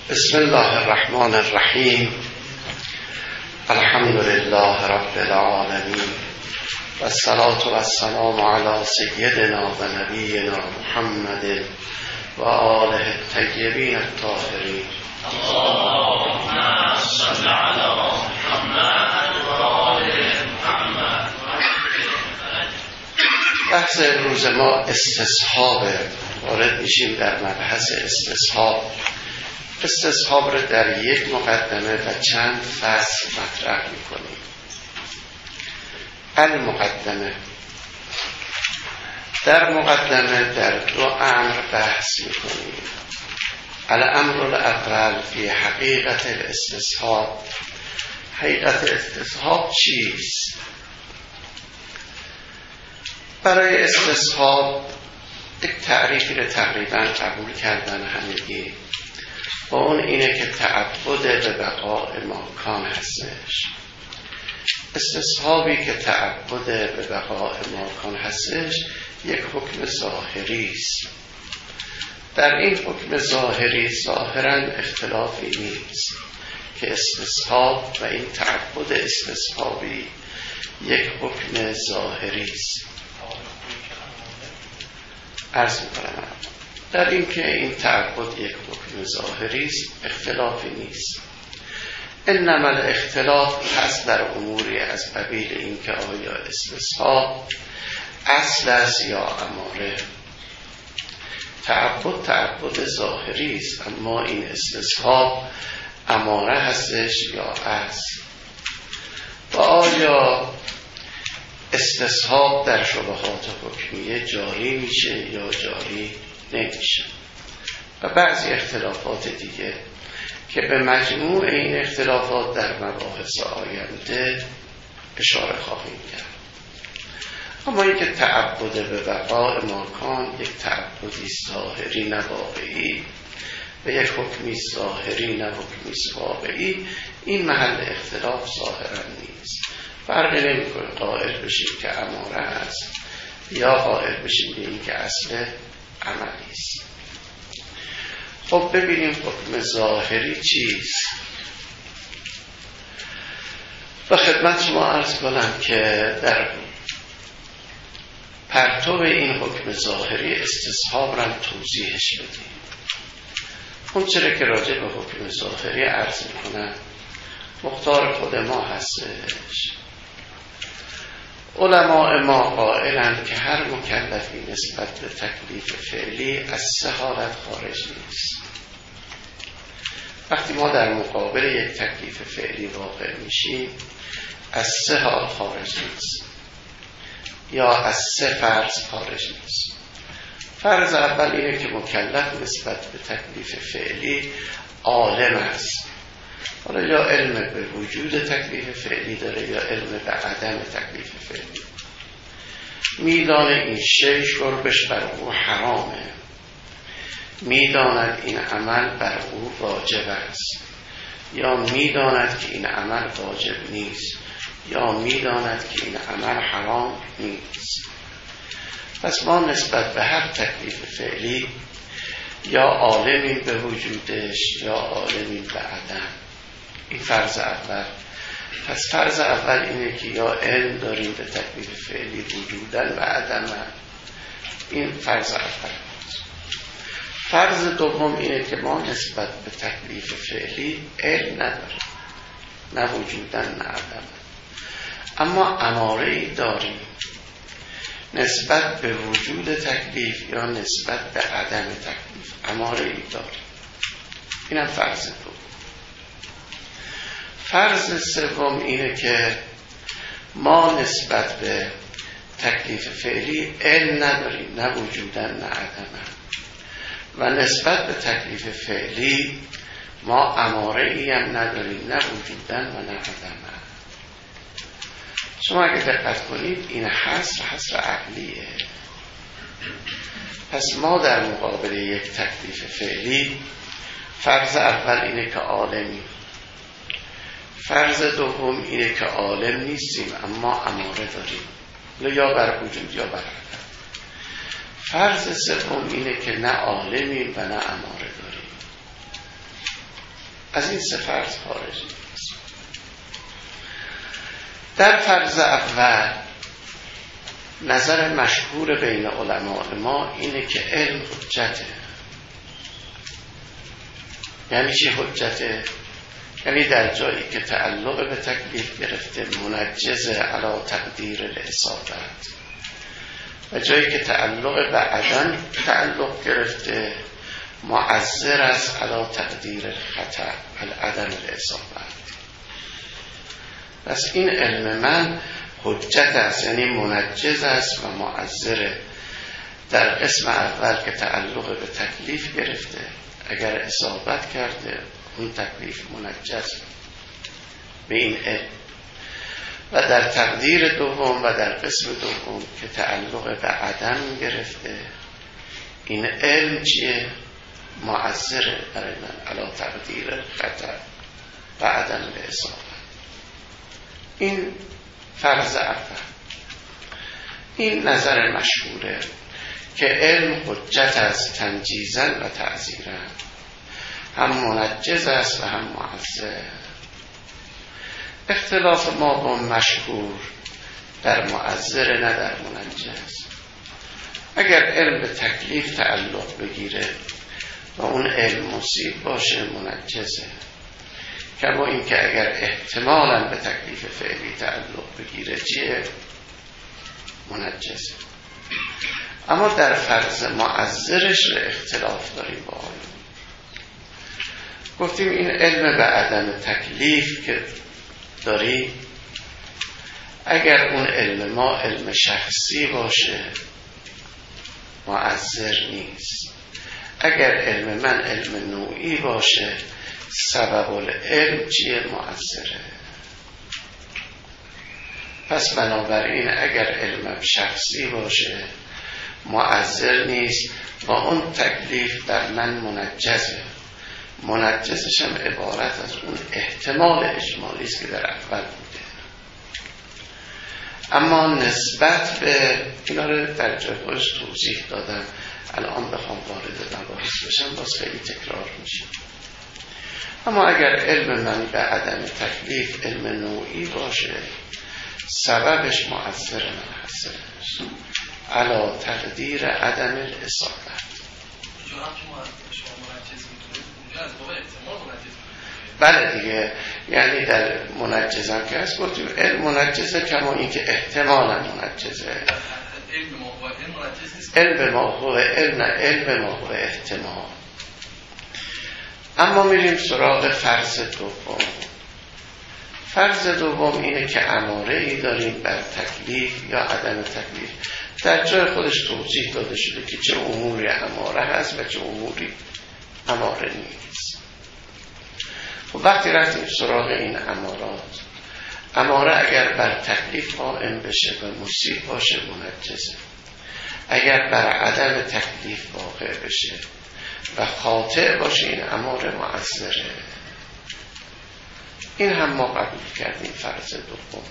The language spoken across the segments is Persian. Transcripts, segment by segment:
بسم الله الرحمن الرحیم. الحمد لله رب العالمین و الصلاة و السلام علی سیدنا و نبینا محمد و آله الطیبین الطاهرین. اللهم صل علی محمد و آل محمد. بحث امروز ما استصحاب. وارد میشیم در مبحث استصحاب. استصحاب رو در یک مقدمه و چند فصل مطرح میکنیم. المقدمه، در مقدمه در دو امر بحث میکنیم. الامر الاول فی حقیقت الاستصحاب. حقیقت استصحاب چیست؟ برای استصحاب یک تعریفی رو تقریبا قبول کردن همگی، و اون اینه که تعبد به بقاء ماکان هستش. استصحابی که تعبد به بقاء ماکان هستش یک حکم ظاهری است. در این حکم ظاهری ظاهرا اختلافی نیست که استصحاب و این تعبد استصحابی یک حکم ظاهری است. عرض می‌کنم در این که این تعبد یک حکم ظاهری است اختلافی نیست. انما الاختلاف هست در اموری از قبیل این که آیا استصحاب اصل است یا اماره. تعبد ظاهری است، اما این استصحاب اماره هستش یا اصل. و آیا استصحاب در شبهات حکمیه جاری میشه یا جاری نمیشه، و بعضی اختلافات دیگه که به مجموع این اختلافات در مباحث آینده اشاره خواهیم کرد. اما اینکه تعبد به بقاء ماکان یک تعبدی ظاهری نه واقعی و یک حکمی ظاهری نه حکمی واقعی، این محل اختلاف ظاهرا نیست. فرقی نمیکنه قائل بشیم که اماره است یا قائل بشیم به این که اصل عملی است. خب ببینیم حکم ظاهری چیست. و خدمت شما عرض کنم که در پرتو این حکم ظاهری استصحاب را توضیحش بدیم. اون چرا که راجع به حکم ظاهری عرض میکنم مختار خود ما هستش. علماء ما قائلند که هر مکلفی نسبت به تکلیف فعلی از سه حالت خارج نیست. وقتی ما در مقابل یک تکلیف فعلی واقع میشیم از سه حال خارج نیست یا از سه فرض خارج نیست. فرض اول اینه که مکلف نسبت به تکلیف فعلی عالم است. حالا یا علم به وجود تکلیف فعلی داره یا علم به عدم تکلیف فعلی. میدان این شی شربش بر او حرامه، میداند این عمل بر او واجب است، یا میداند که این عمل واجب نیست، یا میداند که این عمل حرام نیست. پس ما نسبت به هر تکلیف فعلی یا عالمیم به وجودش یا عالمیم به عدم. این فرض اول. پس فرض اول اینه که یا علم داریم به تکلیف فعلی وجودن و عدم. این فرض اول. فرض دوم اینه که ما نسبت به تکلیف فعلی علم نداریم، نه وجودن نه عدم، اما اماره ای داریم نسبت به وجود تکلیف یا نسبت به عدم تکلیف. اماره ای داریم. اینم فرض دوم. فرض سوم اینه که ما نسبت به تکلیف فعلی علم نداریم، نه وجودن نه عدم، و نسبت به تکلیف فعلی ما اماره ای هم نداریم، نه وجودن و نه عدم. شما اگه دقت کنید این حصر عقلیه. پس ما در مقابل یک تکلیف فعلی فرض اول اینه که عالمی، فرض دوم اینه که عالم نیستیم اما اماره داریم، یا بر وجود یا بر عدم. فرض سوم اینه که نه عالمیم و نه اماره داریم. از این 3 فرض خارج نیست. در فرض اول نظر مشهور بین علماء ما اینه که علم حجته. یعنی چی حجته؟ یعنی در جایی که تعلق به تکلیف گرفته منجز علی تقدیر الاصابت و جایی که تعلق به عدم تعلق گرفته معذر است علی تقدیر الخطأ العدم الاصابت. پس این علم من حجت است، یعنی منجز است و معذره. در قسم اول که تعلق به تکلیف گرفته اگر اصابت کرده اون تکلیف منجز به این علم، و در تقدیر دوم و در قسم دوم که تعلق به عدم گرفته این علم چیه؟ معذره برای من علی تقدیر خطأ و عدم الاصابت. این فرض اول. این نظر مشهوره که علم حجت است تنجیزا و تعزیرا، هم منجز است و هم معذر. اختلاف ما با مشهور در معذر نه در منجز. اگر علم به تکلیف تعلق بگیره و اون علم مصیب باشه منجزه، کما اینکه اگر احتمالاً به تکلیف فعلی تعلق بگیره چیه؟ منجزه. اما در فرض معذرش اختلاف داریم با آیون. گفتیم این علم به عدم تکلیف که داری، اگر اون علم ما علم شخصی باشه معذر نیست. اگر علم من علم نوعی باشه سبب العلم چیه؟ معذره. پس بنابراین اگر علم شخصی باشه معذر نیست و اون تکلیف در من منجزه. منجزش هم عبارت از اون احتمال اجمالی است که در اول بوده. اما نسبت به اینا رو در جای خودش توضیح دادم، الان بخوام وارد مباحث بشم باز خیلی تکرار میشه. اما اگر علم من به عدم تکلیف علم نوعی باشه سببش معذر من هستش علا تقدیر عدم الاصابت. بله دیگه، یعنی در منجزم که هست گفتیم علم منجزه کما این که احتمالا منجزه. علم ما هو علم، علم ما هو احتمال. اما میریم سراغ فرض دوم. فرض دوم اینه که اماره ای داریم بر تکلیف یا عدم تکلیف. در جای خودش توضیح داده شده که چه اموری اماره هست و چه اموری اماره نیست. و وقتی رفتیم سراغ این امارات، اماره اگر بر تکلیف قائم بشه و مصیب باشه منجزه، اگر بر عدم تکلیف واقع بشه و خاطئ باشه این اماره معذره. این هم ما قبول کردیم فرض دوم.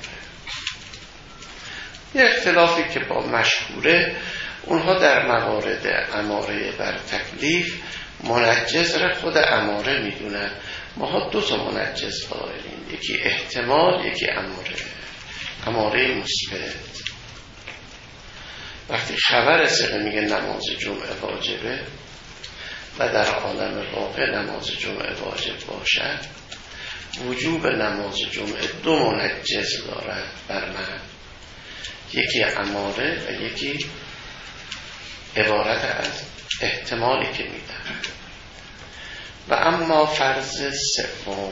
یه اختلافی که با مشهوره، اونها در موارد اماره بر تکلیف منجز را خود اماره میدونن. ما 2 منجز قائلیم، یکی احتمال یکی اماره. اماره مثبت وقتی خبر ثقه میگه نماز جمعه واجبه و در عالم واقع نماز جمعه واجب باشد، وجوب نماز جمعه 2 منجز دارد بر من، یکی اماره و یکی عبارت از احتمالی که میدن. و اما فرض سوم،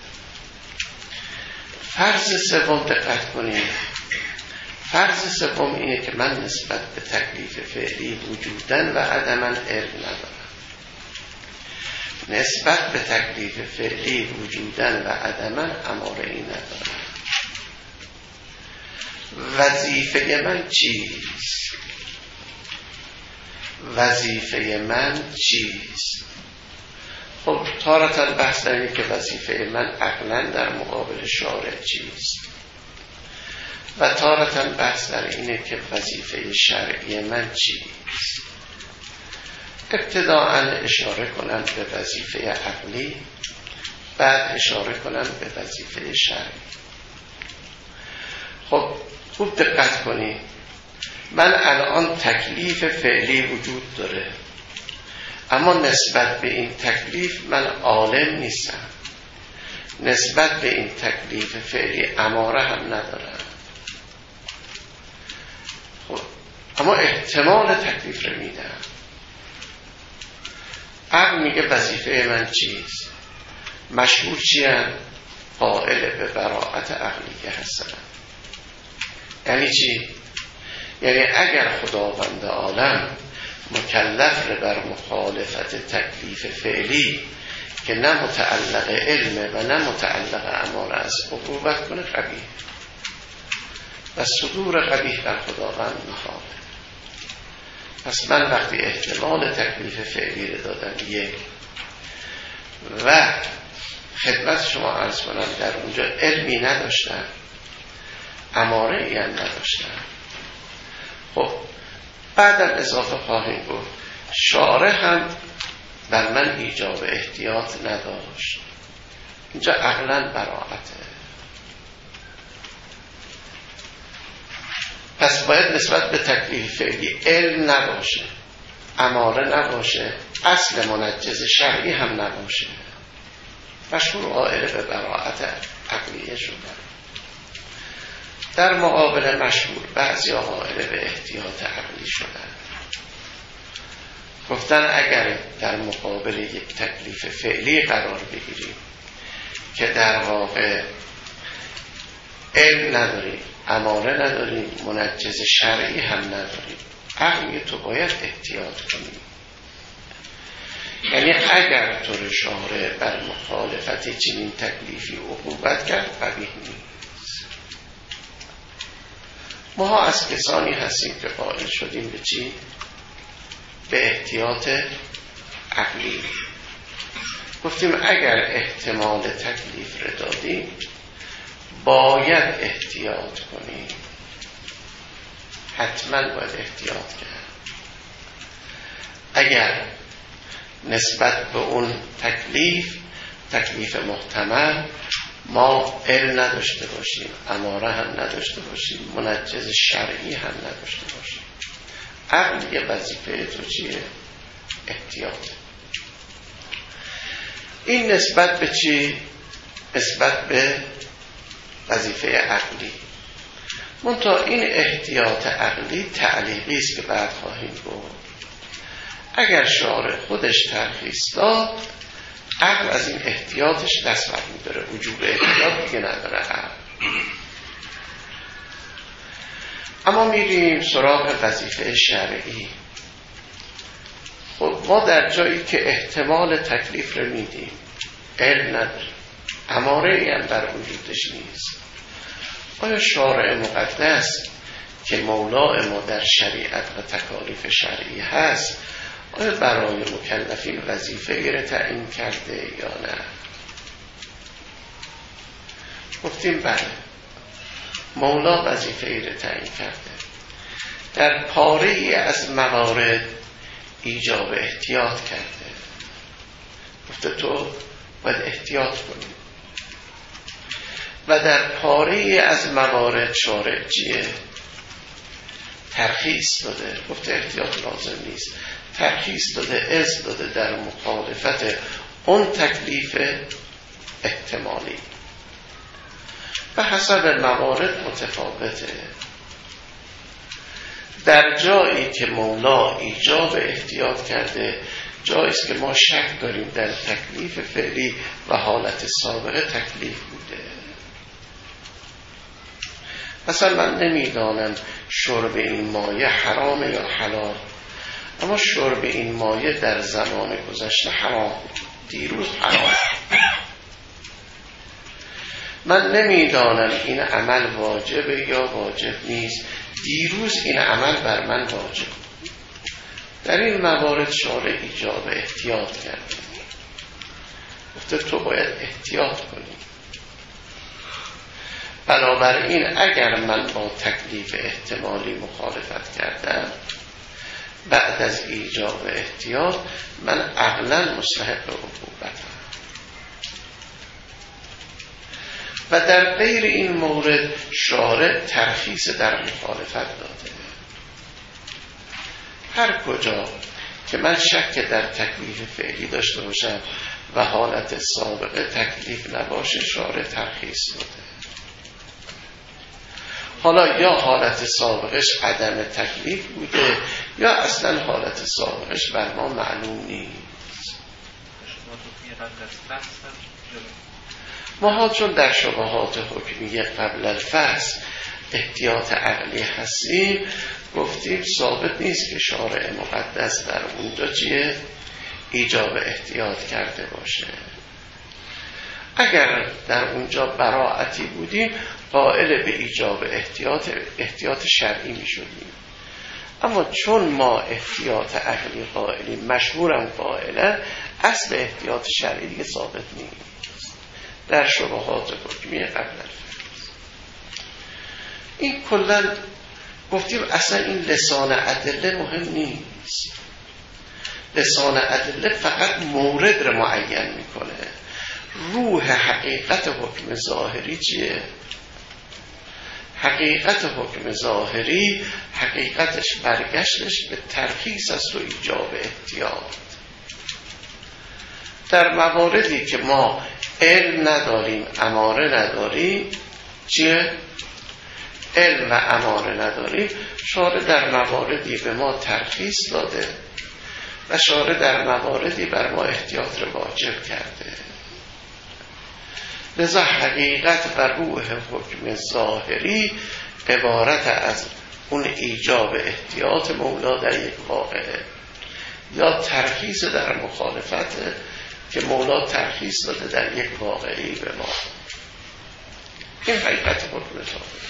فرض سوم دقت کنید. فرض سوم اینه که من نسبت به تکلیف فعلی وجودن و عدما علم ندارم. نسبت به تکلیف فعلی وجودن و عدما اماره ای ندارم. وظیفه من چیست؟ وظیفه من چیست؟ خب تارة بحث در اینه که وظیفه من عقلا در مقابل شارع چیست و تارة بحث در اینه که وظیفه شرعی من چیست. ابتداءً اشاره کنم به وظیفه عقلی بعد اشاره کنم به وظیفه شرعی. خب خوب دقت کنید، من الان تکلیف فعلی وجود داره، اما نسبت به این تکلیف من عالم نیستم، نسبت به این تکلیف فعلی اماره هم ندارم. خب اما احتمال تکلیف رو میدم. عقل میگه وظیفه من چیست؟ مشهور چیم؟ قائل به براءت عقلیه هستم. یعنی چی؟ یعنی اگر خداوند عالم مکلف رو بر مخالفت تکلیف فعلی که نه متعلق علمه و نه متعلق اماره است عقوبت کنه، قبیح و صدور قبیح بر خداوند مخالف. پس من وقتی احتمال تکلیف فعلی رو دادم یک و خدمت شما عرض کنم در اونجا علمی نداشتم، اماره ای هم نداشتم، خب بعدم اضافه خواهیم گفت شارع هم بر من ایجاب احتیاط نداشت. اینجا عقلاً براءته. پس باید نسبت به تکلیف فعلی علم نباشه، اماره نباشه، اصل منجز شرعی هم نباشه. مشهور قائل به براءت عقلیه شدن. در مقابل مشهور بعضی قائل به احتیاط عقلی شدن. گفتن اگر در مقابل یک تکلیف فعلی قرار بگیریم که در واقع علم نداریم، اماره نداریم، منجز شرعی هم نداریم، عقلی تو باید احتیاط کنیم. یعنی اگر تو شارع بر مخالفت چنین تکلیفی عقوبت کرد، قبیح نیست. ما از کسانی هستیم که قائل شدیم به چی؟ به احتیاط عقلی. گفتیم اگر احتمال تکلیف رو دادیم باید احتیاط کنیم، حتما باید احتیاط کرد. اگر نسبت به اون تکلیف محتمل ما علم نداشته باشیم، اماره هم نداشته باشیم، منجز شرعی هم نداشته باشیم، عقل یه وظیفه تو چیه؟ احتیاط. این نسبت به چی؟ نسبت به وظیفه عقلی. منتها این احتیاط عقلی تعلیقی است که بعد خواهیم گفت. اگر شارع خودش ترخیص داد، عقل از این احتیاطش دست برمی‌داره، وجوب احتیاط دیگه نداره عقل. اما میریم سراغ وظیفه شرعی. خب ما در جایی که احتمال تکلیف رو میدیم، علم نداریم، اماره ای هم بر وجودش نیست، آیا شارع مقدس که مولای ما در شریعت و تکالیف شرعی هست، آیا برای مکلفین وظیفه ای رو تعیین کرده یا نه؟ گفتیم بله، مولا وظیفه ای رو تعیین کرده. در پاره ای از موارد ایجاب احتیاط کرده، گفته تو باید احتیاط کنی. و در پاره ای از موارد شارع چیه؟ ترخیص داده، گفته احتیاط لازم نیست، ترخیص داده، اذن داده در مخالفت اون تکلیف احتمالی. و حسب موارد متفاوته. در جایی که مولا ایجاب احتیاط کرده، جاییست که ما شک داریم در تکلیف فعلی و حالت سابقه تکلیف بوده. مثلا من نمیدانم شرب این مایه حرام یا حلال، اما شرب این مایه در زمان گذشته حرام، دیروز حرام. من نمیدانم این عمل واجبه یا واجب نیست، دیروز این عمل بر من واجب. در این موارد شارع ایجاب احتیاط کرده، گفته تو باید احتیاط کنی. بنابراین اگر من با تکلیف احتمالی مخالفت کردم، بعد از ایجاب احتیاط من عقلاً مستحق عقوبتم. و در غیر این مورد شارع ترخیص در مخالفت داده. هر کجا که من شک در تکلیف فعلی داشته باشم و حالت سابقه تکلیف نباشه شارع ترخیص داده. حالا یا حالت سابقش عدم تکلیف بوده یا اصلا حالت سابقش بر ما معلوم نیست. ما چون در شبهات حکمیه قبل الفصل احتیاط عقلی هستیم گفتیم ثابت نیست که شارع مقدس در اونجا چیه؟ ایجاب احتیاط کرده باشه. اگر در اونجا براعتی بودیم قائل به ایجاب احتیاط شرعی می شدیم. اما چون ما احتیاط عقلی قائلیم مشهورم قائلا اصل احتیاط شرعی دیگه ثابت نیست در شبهات حکمیه قبل الفصل. این کلا گفتیم اصلا این لسان ادله مهم نیست. لسان ادله فقط مورد رو معین میکنه. روح حقیقت حکم ظاهری چیه؟ حقیقت حکم ظاهری حقیقتش برگشتش به ترخیص است و ایجاب احتیاط. در مواردی که ما علم نداریم اماره نداریم چیه؟ علم و اماره نداریم شارع در مواردی به ما ترخیص داده و شارع در مواردی بر ما احتیاط رو واجب کرده. لذا حقیقت و روح حکم ظاهری عبارت از اون ایجاب احتیاط مولا در یک واقعه یا ترخیص در مخالفت که مولا ترخیص داده در یک واقعی به ما. این حقیقت حکم ظاهری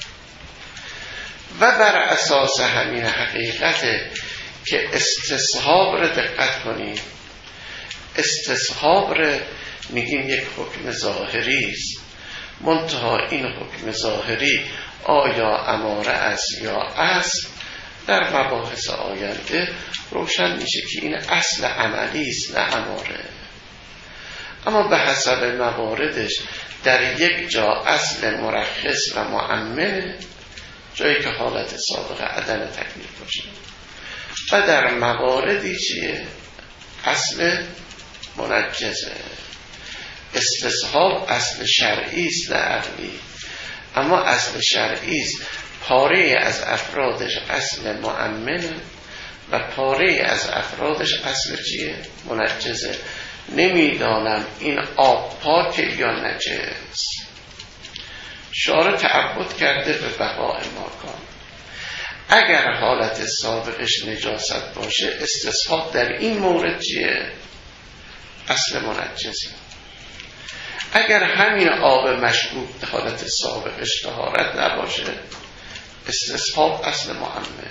و بر اساس همین حقیقت که استصحاب رو دقت کنیم. استصحاب رو میگیم یک حکم ظاهری است، منتها این حکم ظاهری آیا اماره است یا اصل در مباحث آینده روشن میشه که این اصل عملی است نه اماره. اما به حسب مواردش در یک جا اصل مرخص و مؤمن جایی که حالت سابقه عدم تکلیف باشه و در مواردی چیه؟ اصل منجزه. استصحاب اصل شرعی است نه عقلی، اما اصل شرعی است پاره از افرادش اصل مؤمنه و پاره از افرادش اصل چیه؟ منجزه. نمیدانم این آب پاک یا نجس. شارع تعبد کرده به بقاء ماکان. اگر حالت سابقش نجاست باشه استصحاب در این مورد چیه؟ اصل منجزه. اگر همین آب مشکوک حالت سابقش طهارت نباشه استصحاب اصل مؤمنه.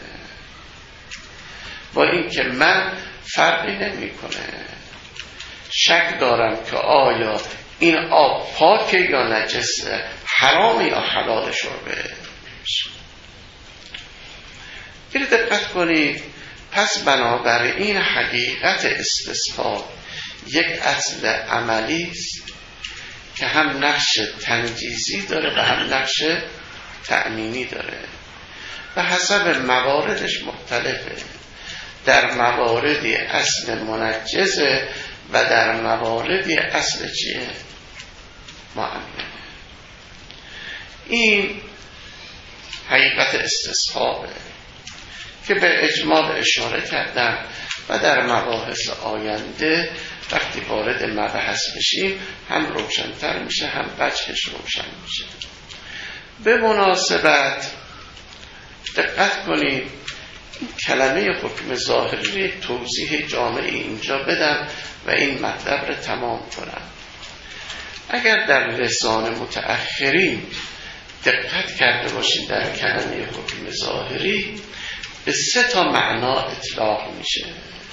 با این که من فرقی نمی کنه، شک دارم که آیا این آب پاکه یا نجسه، حرام یا حلال شربه. این دقت کنید. پس بنابراین حقیقت استصحاب یک اصل عملی است که هم نقش تنجیزی داره و هم نقش تأمینی داره و حسب مواردش مختلفه. در مواردی اصل منجزه و در مواردی اصل چیه؟ مؤمنه. این حقیقت استصحابه که به اجمال اشاره کردم و در مباحث آینده وقتی وارد مبحث بشیم هم روشن‌تر میشه هم وجهش روشن میشه. به مناسبت دقت کنید این کلمه حکم ظاهری توضیح جامعی اینجا بدم و این مطلب رو تمام کنم. اگر در لسان متأخرین دقت کرده باشید در کلمه حکم ظاهری به 3 معنا اطلاق میشه.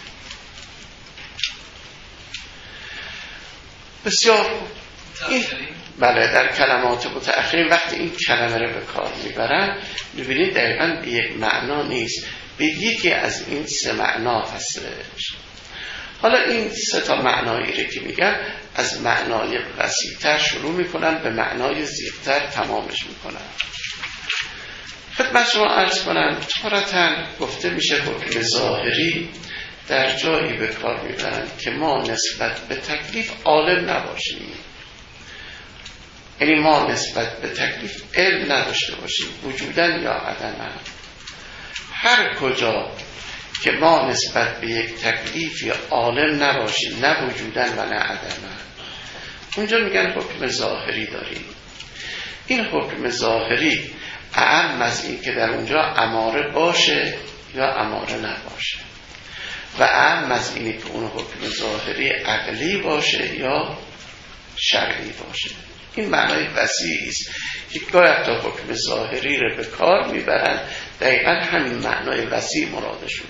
بسیار بله در کلمات متأخرین وقتی این کلمه رو به کار میبرن میبینید دقیقاً به یک معنا نیست، به یکی از این 3 معنا هستش. حالا این 3 معنایی رو که میگن از معنای وسیع‌تر شروع میکنن به معنای ضیق‌تر تمامش میکنن. خدمت شما عرض کنم تارةً گفته میشه حکم ظاهری در جایی به کار میبرن که ما نسبت به تکلیف عالم نباشیم، یعنی ما نسبت به تکلیف علم نداشته باشیم وجوداً یا عدماً. هر کجا که ما نسبت به یک تکلیفی عالم نباشیم، نه وجوداً و نه عدماً، اونجا میگن حکم ظاهری داریم. این حکم ظاهری اعم از این که در اونجا اماره باشه یا اماره نباشه و اعم از اینی که اون حکم ظاهری عقلی باشه یا شرعی باشه. این معنای وسیعی است که گاهی تا حکم ظاهری رو به کار میبرن دقیقا همین معنای وسیع مرادشونه.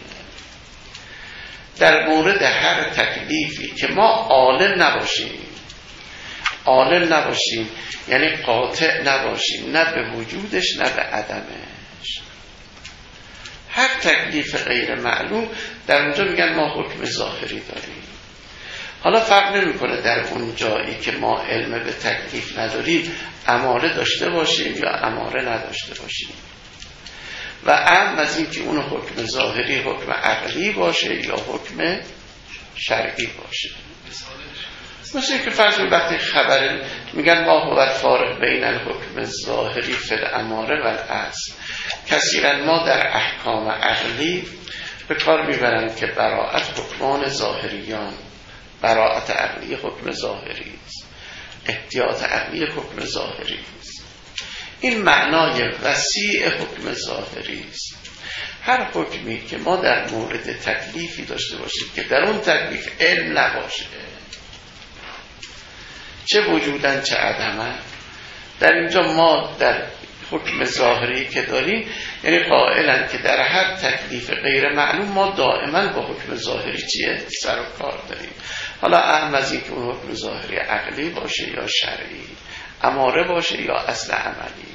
در مورد هر تکلیفی که ما عالم نباشیم یعنی قاطع نباشیم، نه به وجودش نه به عدمش، هر تکلیف غیر معلوم در اونجا میگن ما حکم ظاهری داریم. حالا فرق نمیکنه در اون جایی که ما علم به تکلیف نداریم اماره داشته باشیم یا اماره نداشته باشیم و اهم از این که اون حکم ظاهری حکم عقلی باشه یا حکم شرعی باشه. مثل که فرض وقتی خبر میگن ما هو الفارق بین الحکم ظاهری فی الاماره و الاصل، کثیرا ما در احکام عقلی به کار میبرند که براءت حکمان ظاهریان، براءت عقلی حکم ظاهری است، احتیاط عقلی حکم ظاهری است. این معنای وسیع حکم ظاهری است. هر حکمی که ما در مورد تکلیفی داشته باشیم که در اون تکلیف علم نباشه، چه وجوداً چه عدماً، در اینجا ما در حکم ظاهری که داریم یعنی قائلن که در هر تکلیف غیر معلوم ما دائما با حکم ظاهری سر و کار داریم. حالا اهم از این که اون حکم ظاهری عقلی باشه یا شرعی، اماره باشه یا اصل عملی.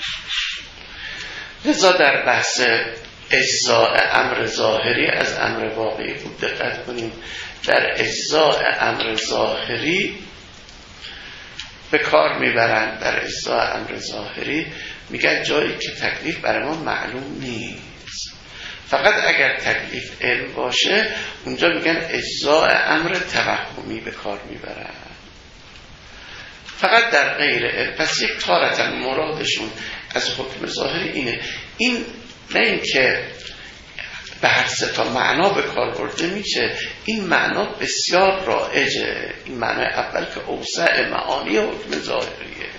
لذا در بحث اجزاء امر ظاهری از امر واقعی خوب دقت کنیم. در اجزاء امر ظاهری به کار میبرند، در اجزاء امر ظاهری میگن جایی که تکلیف برای ما معلوم نیست، فقط اگر تکلیف علم باشه اونجا میگن اجزاء امر توهمی به کار میبرند. فقط در غیر علم. پس یک تارةً مرادشون از حکم ظاهری اینه. این نه این که به هر 3 معنا به کار برده میشه، این معنا بسیار رایجه. این معنای اول که اوسع معانی حکم ظاهریه،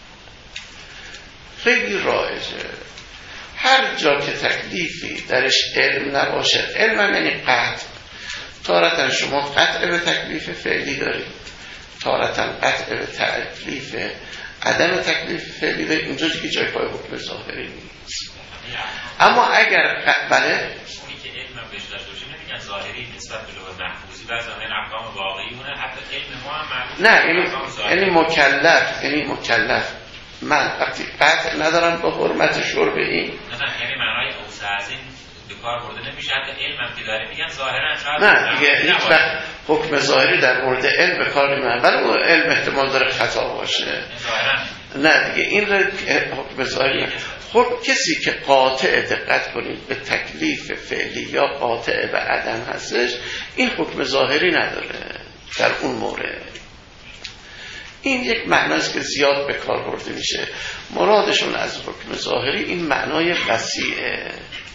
خیلی رایجه. هر جا که تکلیفی درش علم نباشه، علم یعنی قطع، تارةً شما قطع به تکلیف فعلی دارید، تارةً قطع به تکلیف عدم تکلیف فعلی دارید، اینجا دیگه جای پای حکم ظاهری نیست. اما اگر بله بهش داشته باشیم نمیگن ظاهری نسبت به لوح محفوظی و ظاهر احکام واقعی مونه، حتی علم ما هم معلوم نه، یعنی مکلف من وقتی قطع ندارم با حرمت شرب این، نه یعنی معنای اوسع از این به کار برده نمیشه. حتی علم هم که داره میگن ظاهرا شاید نه دیگه هیچ وقت حکم ظاهری در مورد علم به کار نمیبرن، ولی اون علم احتمال داره خطا باشه. نه دیگه این رو حکم ظاهری. خب کسی که قاطع، دقت کنید، به تکلیف فعلی یا قاطع به عدم هستش، این حکم ظاهری نداره در اون مورد. این یک معناست که زیاد به کار برده میشه. مرادشون از حکم ظاهری این معنای وسیعه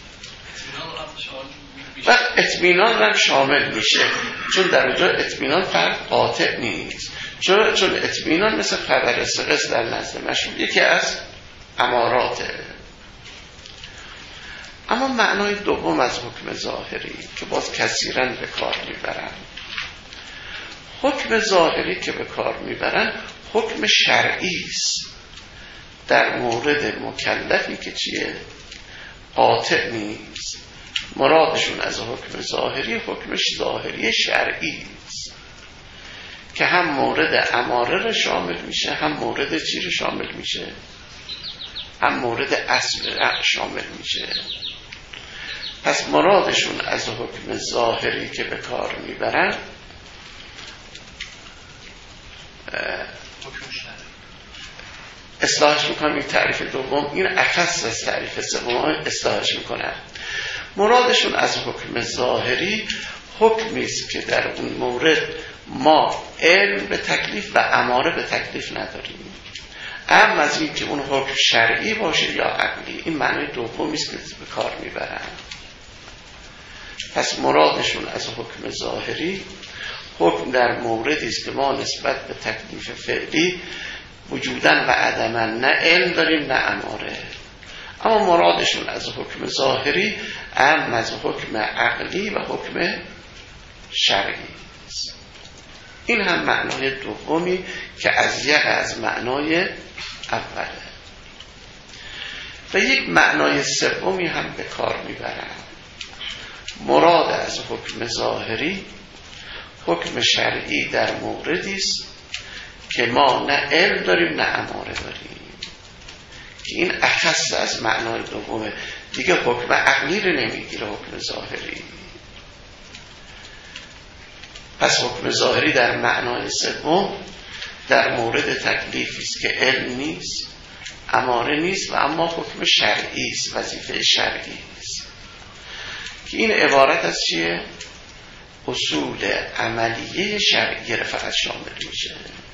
و اطمینان هم شامل میشه، چون در اونجا اطمینان فرق قاطع نیست، چون اطمینان مثل خبر ثقه در نزد مشهور یکی از اماراته. اما معنای دوم از حکم ظاهری که باز کثیراً به کار میبرن، حکم ظاهری که به کار میبرن حکم شرعی است در مورد مکلفی که چیه؟ قاطع نیست. مرادشون از حکم ظاهری حکمش ظاهری شرعی است که هم مورد اماره رو شامل میشه، هم مورد چی رو شامل میشه، هم مورد اصل شامل میشه. پس مرادشون از حکم ظاهری که به کار میبرن اصلاحش میکنم. این تعریف دوم این اخص از تعریف سوم اصلاحش میکنم. مرادشون از حکم ظاهری حکمی است که در اون مورد ما علم به تکلیف و اماره به تکلیف نداریم، اما از این که اون حکم شرعی باشه یا عقلی. این معنی دومی است که به کار میبرن. پس مرادشون از حکم ظاهری حکم در موردی است که ما نسبت به تکلیف فعلی وجوداً و عدماً نه علم داریم نه اماره. اما مرادشون از حکم ظاهری اما از حکم عقلی و حکم شرعی است. این هم معنای دومی که از معنای اوله. و یک معنای سومی هم به کار میبرن. مراد از حکم ظاهری حکم شرعی در موردی است که ما نه علم داریم نه اماره داریم، که این اخص از معنای دومه. دیگه حکم عقلی رو نمیگیره حکم ظاهری. پس حکم ظاهری در معنای سوم در مورد تکلیفی است که علم نیست، اماره نیست و اما حکم شرعی است، وظیفه شرعی است، که این عبارت از چیه؟ اصول عملیه شرعی را فقط شامل میشه.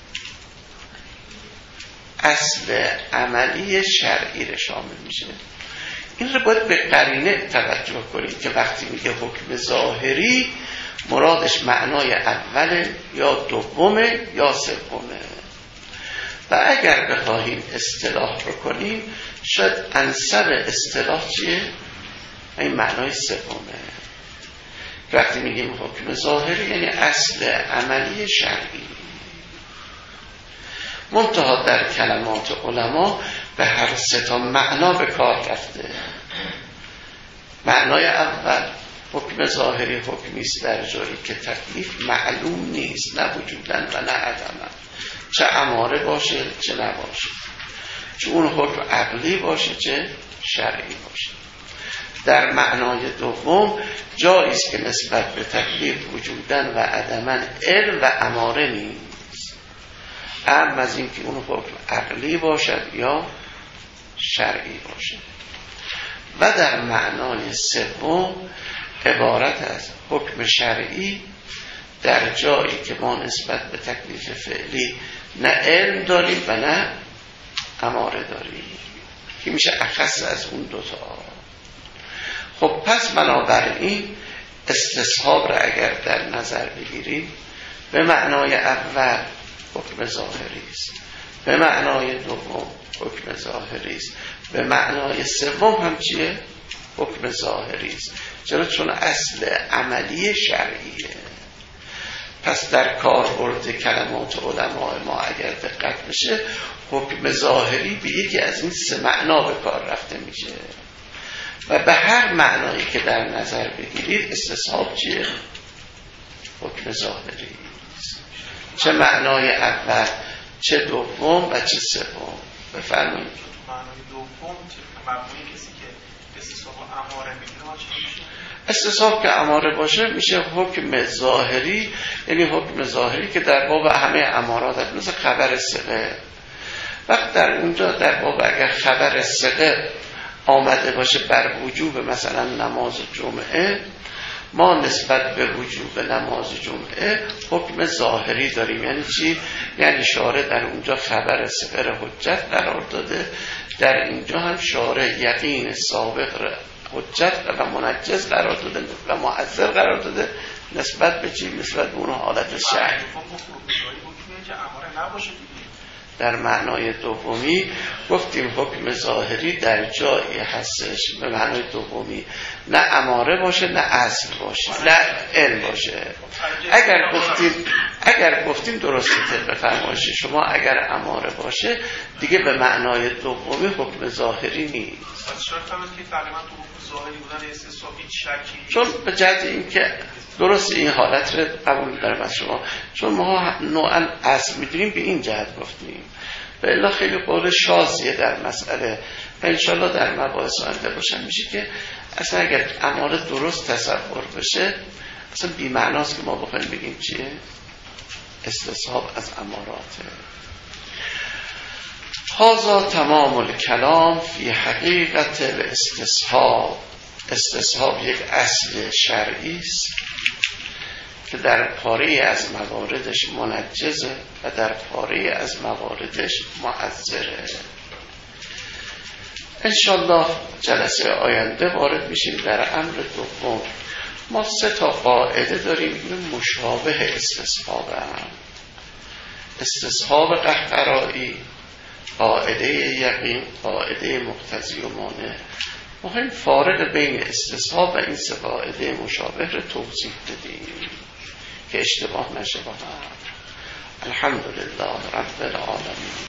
اصل عملی شرعی را شامل میشه. این رو باید به قرینه توجه کنید که وقتی میگه حکم ظاهری مرادش معنای اول یا دومه یا سومه. و اگر بخواهیم اصطلاح رو کنیم شاید انسب اصطلاح چیه؟ این معنای سومه. وقتی میگیم حکم ظاهری یعنی اصل عملی شرعی. منتها در کلمات علما به هر سه تا معنا به کار رفته. معنای اول حکم ظاهری حکمی است در جایی که تکلیف معلوم نیست، نه وجوداً و نه عدماً، چه اماره باشه چه نباشه، چه اون حکم عقلی باشه چه شرعی باشه. در معنای دوم جایی است که نسبت به تکلیف وجوداً و عدماً علم و اماره نیست، اما از این که اون حکم عقلی باشد یا شرعی باشد. و در معنای سوم عبارت از حکم شرعی در جایی که ما نسبت به تکلیف فعلی نه علم داریم و نه اماره داریم، که میشه اخص از اون دوتا. خب پس بنابراین استصحاب را اگر در نظر بگیریم به معنای اول حکم ظاهری است، به معنای دوم حکم ظاهری است، به معنای سوم هم چیه؟ حکم ظاهری است. چرا؟ چون اصل عملی شرعیه. پس در کاربرد کلمات علماء ما اگر دقت بشه حکم ظاهری به یکی از این سه معنا به کار رفته میشه و به هر معنایی که در نظر بگیرید استصحاب چیه؟ حکم ظاهری است. چه معنای اول چه دوم و چه سوم. بفرمایید. معنای دوم معنای کسی که استصحاب اماره میگیره چه میشه؟ استصحاب که اماره باشه میشه حکم ظاهری، یعنی حکم ظاهری که در باب همه امارات هست، مثل خبر ثقه. وقت در اونجا در باب اگر خبر ثقه آمده باشه بر وجوب مثلا نماز جمعه، ما نسبت به وجوب نماز جمعه حکم ظاهری داریم. یعنی چی؟ یعنی شارع در اونجا خبر ثقه را حجت قرار داده، در اینجا هم شارع یقین سابق را حجت و منجز قرار داده و معذر قرار داده نسبت به چی؟ نسبت به اون حالت شرعی. در معنای دومی گفتیم حکم ظاهری در جایی هستش به معنای دومی نه اماره باشه نه اصل باشه نه علم باشه. اگر گفتیم درسته طبق فرمایش شما اگر اماره باشه دیگه به معنای دومی حکم ظاهری نیست. چون به جهت این که درست این حالت رو قبول دارم از شما، چون ما نوعا اصل میدونیم به این جهت گفتیم و الا خیلی قول شاذیه در مسئله و انشالله در مباحث آینده باشن میشه که اصلا اگر اماره درست تصور بشه اصلا بی معناست که ما بخوایم بگیم چیه؟ استصحاب از اماراته. هذا تمام الکلام فی حقیقت الاستصحاب. استصحاب یک اصل شرعی است که در پاره از مواردش منجزه و در پاره از مواردش مؤثره. انشالله جلسه آینده وارد میشیم در امر دوم. ما 3 قاعده داریم، این مشابه استصحاب هم. استصحاب قهقرایی، قاعده یقین، قاعده مقتضی و مانع. مهم فارق بین استصحاب و این 3 قاعده مشابه رو توضیح بدیم که اشتباه نشه با هم. الحمدلله رب العالمین.